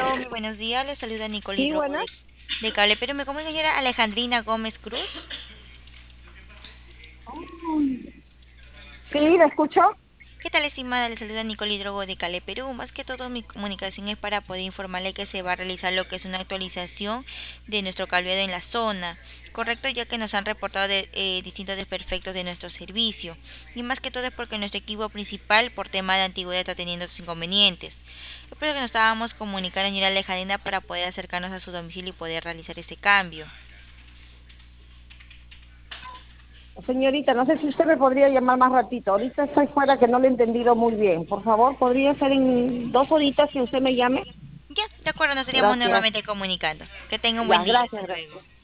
Aló, muy buenos días. Les saluda Nicole Sí, Hidrogo buenas. de Cable, pero me como señora Alejandrina Gómez Cruz. Sí, ¿la escucho? ¿Qué tal, estimada? Les saluda Nicole Hidrogo de Cale, Perú. Más que todo, mi comunicación es para poder informarle que se va a realizar lo que es una actualización de nuestro cableado en la zona. Correcto, ya que nos han reportado distintos desperfectos de nuestro servicio. Y más que todo es porque nuestro equipo principal, por tema de antigüedad, está teniendo sus inconvenientes. Espero que nos estábamos comunicar, señora Alejandrina, para poder acercarnos a su domicilio y poder realizar ese cambio. Señorita, no sé si usted me podría llamar más ratito. Ahorita estoy fuera que no le he entendido muy bien. Por favor, ¿podría ser en 2 horitas que usted me llame? Ya, de acuerdo, nos estaríamos Gracias. nuevamente comunicando. Que tenga un buen Ya, día. gracias, Hasta luego. gracias.